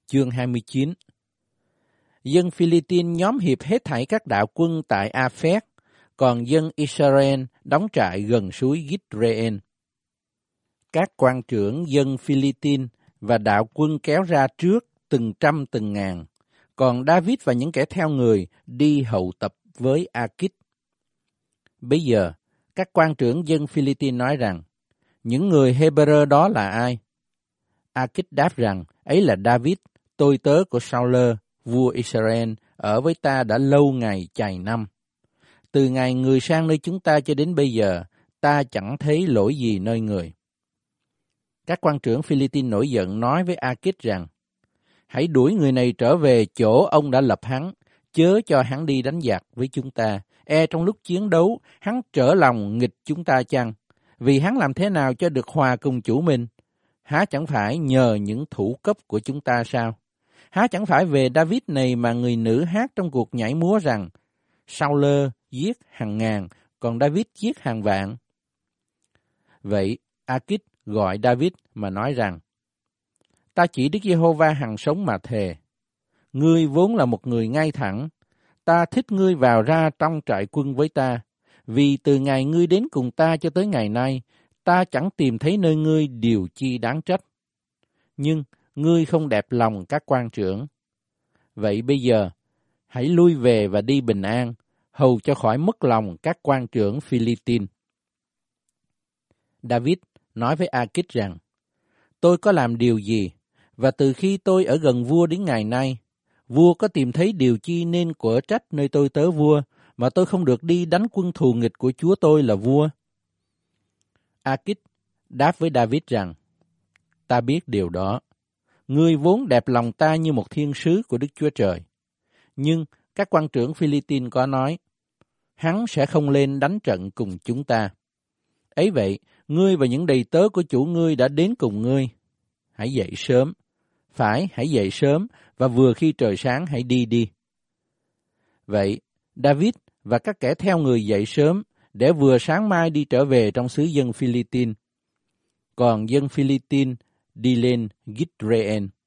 Chương 29. Dân Philippines nhóm hiệp hết thảy các đạo quân tại Aphek, còn dân Israel đóng trại gần suối Gitreên. Các quan trưởng dân Philippines và đạo quân kéo ra trước từng trăm từng ngàn, còn David và những kẻ theo người đi hậu tập với Akit. Bây giờ, các quan trưởng dân Philippines nói rằng, những người Hebrew đó là ai? Akit đáp rằng, ấy là David, tôi tớ của Saul, vua Israel, ở với ta đã lâu ngày chày năm. Từ ngày người sang nơi chúng ta cho đến bây giờ, ta chẳng thấy lỗi gì nơi người. Các quan trưởng Philippines nổi giận nói với Akit rằng, hãy đuổi người này trở về chỗ ông đã lập hắn, chớ cho hắn đi đánh giặc với chúng ta. Trong lúc chiến đấu, hắn trở lòng nghịch chúng ta chăng? Vì hắn làm thế nào cho được hòa cùng chủ mình? Há chẳng phải nhờ những thủ cấp của chúng ta sao? Há chẳng phải về David này mà người nữ hát trong cuộc nhảy múa rằng, Saul giết hàng ngàn, còn David giết hàng vạn. Vậy, Akit gọi David mà nói rằng, ta chỉ Đức Giê-hô-va hằng sống mà thề. Ngươi vốn là một người ngay thẳng, ta thích ngươi vào ra trong trại quân với ta, vì từ ngày ngươi đến cùng ta cho tới ngày nay, ta chẳng tìm thấy nơi ngươi điều chi đáng trách. Nhưng ngươi không đẹp lòng các quan trưởng. Vậy bây giờ, hãy lui về và đi bình an, hầu cho khỏi mất lòng các quan trưởng Philippines. David nói với Akit rằng, tôi có làm điều gì, và từ khi tôi ở gần vua đến ngày nay, vua có tìm thấy điều chi nên quở trách nơi tôi tớ vua, mà tôi không được đi đánh quân thù nghịch của chúa tôi là vua? Akit đáp với David rằng, ta biết điều đó. Ngươi vốn đẹp lòng ta như một thiên sứ của Đức Chúa Trời. Nhưng các quan trưởng Philippines có nói, hắn sẽ không lên đánh trận cùng chúng ta. Ấy vậy, ngươi và những đầy tớ của chủ ngươi đã đến cùng ngươi. Hãy dậy sớm. Hãy dậy sớm, và vừa khi trời sáng hãy đi. Vậy, David và các kẻ theo người dậy sớm, để vừa sáng mai đi trở về trong xứ dân Philippines. Còn dân Philippines đi lên Gitreên.